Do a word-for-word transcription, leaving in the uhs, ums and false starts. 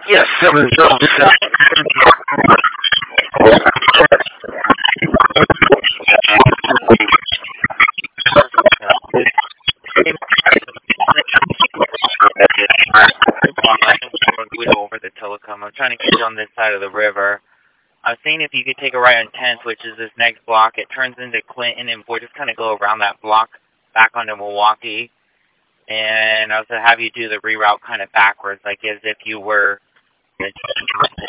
Yes, seven zero seven. Over the telecom. I'm trying to get you on this side of the river. I was seeing if you could take a right on tenth, which is this next block. It turns into Clinton, and we'll just kind of go around that block back onto Milwaukee. And I was to have you do the reroute kind of backwards, like as if you were